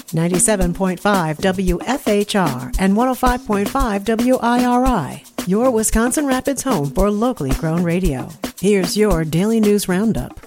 97.5 WFHR and 105.5 WIRI, your Wisconsin Rapids home for locally grown radio. Here's your Daily News Roundup.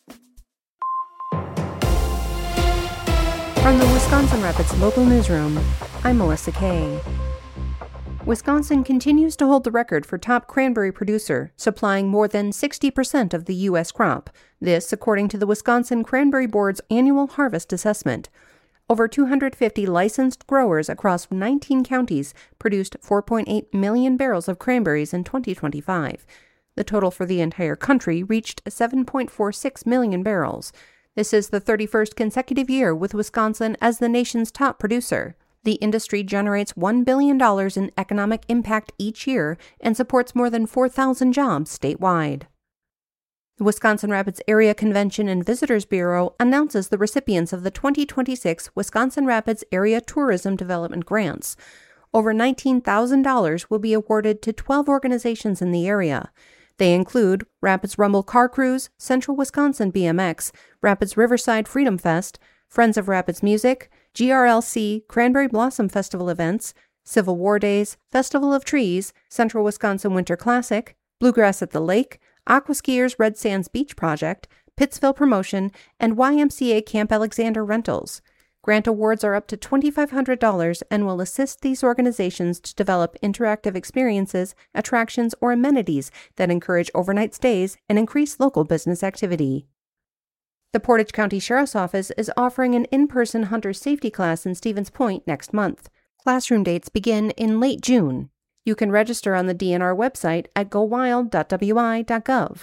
From the Wisconsin Rapids Local Newsroom, I'm Melissa Kay. Wisconsin continues to hold the record for top cranberry producer, supplying more than 60% of the U.S. crop. This, according to the Wisconsin Cranberry Board's annual harvest assessment. Over 250 licensed growers across 19 counties produced 4.8 million barrels of cranberries in 2025. The total for the entire country reached 7.46 million barrels. This is the 31st consecutive year with Wisconsin as the nation's top producer. The industry generates $1 billion in economic impact each year and supports more than 4,000 jobs statewide. The Wisconsin Rapids Area Convention and Visitors Bureau announces the recipients of the 2026 Wisconsin Rapids Area Tourism Development Grants. Over $19,000 will be awarded to 12 organizations in the area. They include Rapids Rumble Car Cruise, Central Wisconsin BMX, Rapids Riverside Freedom Fest, Friends of Rapids Music, GRLC Cranberry Blossom Festival events, Civil War Days, Festival of Trees, Central Wisconsin Winter Classic, Bluegrass at the Lake, Aquaskiers Red Sands Beach Project, Pittsville Promotion, and YMCA Camp Alexander Rentals. Grant awards are up to $2,500 and will assist these organizations to develop interactive experiences, attractions, or amenities that encourage overnight stays and increase local business activity. The Portage County Sheriff's Office is offering an in-person hunter safety class in Stevens Point next month. Classroom dates begin in late June. You can register on the DNR website at gowild.wi.gov.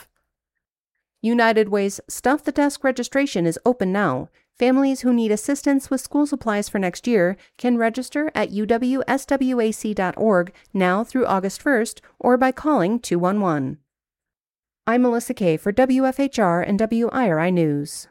United Way's Stuff the Desk registration is open now. Families who need assistance with school supplies for next year can register at uwswac.org now through August 1st or by calling 211. I'm Melissa Kay for WFHR and WIRI News.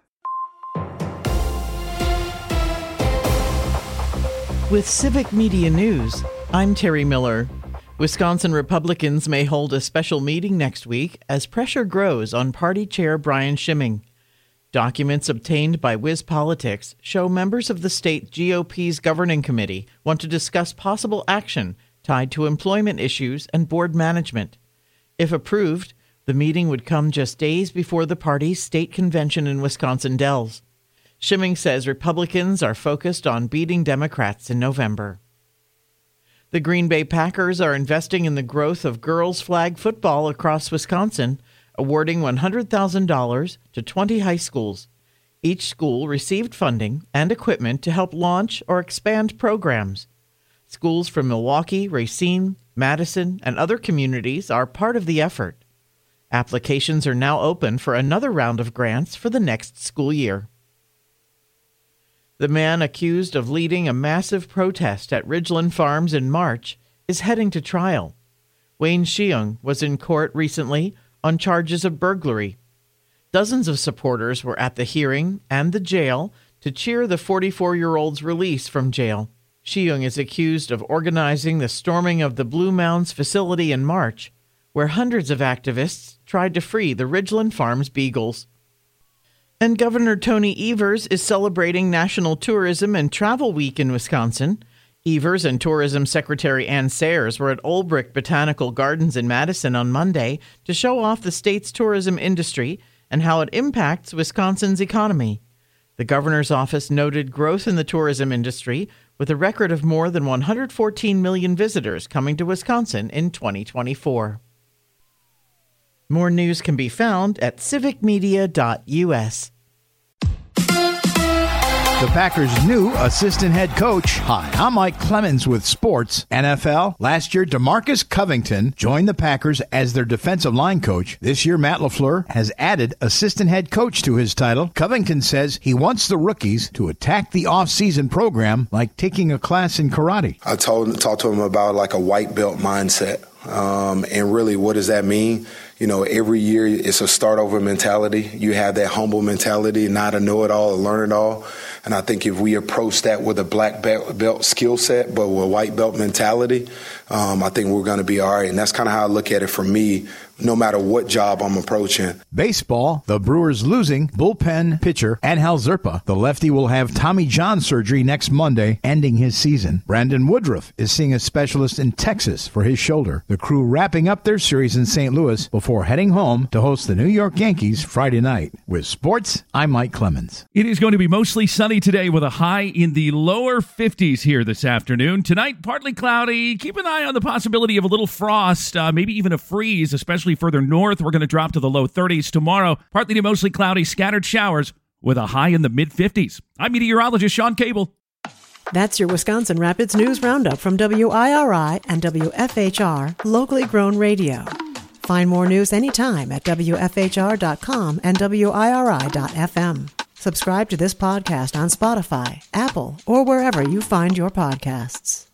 With Civic Media News, I'm Terry Miller. Wisconsin Republicans may hold a special meeting next week as pressure grows on Party Chair Brian Schimming. Documents obtained by WisPolitics show members of the state GOP's governing committee want to discuss possible action tied to employment issues and board management. If approved, the meeting would come just days before the party's state convention in Wisconsin Dells. Schimming says Republicans are focused on beating Democrats in November. The Green Bay Packers are investing in the growth of girls' flag football across Wisconsin, awarding $100,000 to 20 high schools. Each school received funding and equipment to help launch or expand programs. Schools from Milwaukee, Racine, Madison, and other communities are part of the effort. Applications are now open for another round of grants for the next school year. The man accused of leading a massive protest at Ridgeland Farms in March is heading to trial. Wayne Sheung was in court recently on charges of burglary. Dozens of supporters were at the hearing and the jail to cheer the 44-year-old's release from jail. Sheung is accused of organizing the storming of the Blue Mounds facility in March, where hundreds of activists tried to free the Ridgeland Farms beagles. And Governor Tony Evers is celebrating National Tourism and Travel Week in Wisconsin. Evers and Tourism Secretary Ann Sayers were at Olbrich Botanical Gardens in Madison on Monday to show off the state's tourism industry and how it impacts Wisconsin's economy. The governor's office noted growth in the tourism industry with a record of more than 114 million visitors coming to Wisconsin in 2024. More news can be found at civicmedia.us. The Packers' new assistant head coach. Hi, I'm Mike Clemens with Sports. NFL. Last year, DeMarcus Covington joined the Packers as their defensive line coach. This year, Matt LaFleur has added assistant head coach to his title. Covington says he wants the rookies to attack the off-season program like taking a class in karate. I talked to him about like a white belt mindset. And really, what does that mean? You know, every year it's a start-over mentality. You have that humble mentality, not a know-it-all, a learn-it-all. And I think if we approach that with a black belt skill set, but with a white belt mentality, I think we're going to be all right. And that's kind of how I look at it for me no matter what job I'm approaching. Baseball, the Brewers losing bullpen pitcher Angel Zerpa. The lefty will have Tommy John surgery next Monday, ending his season. Brandon Woodruff is seeing a specialist in Texas for his shoulder. The Crew wrapping up their series in St. Louis before heading home to host the New York Yankees Friday night. With sports, I'm Mike Clemens. It is going to be mostly sunny today with a high in the lower 50s here this afternoon. Tonight, partly cloudy. Keep an eye on the possibility of a little frost, maybe even a freeze, especially further north. We're going to drop to the low 30s tomorrow. Partly to mostly cloudy, scattered showers with a high in the mid-50s. I'm meteorologist Sean Cable. That's your Wisconsin Rapids News Roundup from WIRI and WFHR, locally grown radio. Find more news anytime at WFHR.com and WIRI.FM. Subscribe to this podcast on Spotify, Apple, or wherever you find your podcasts.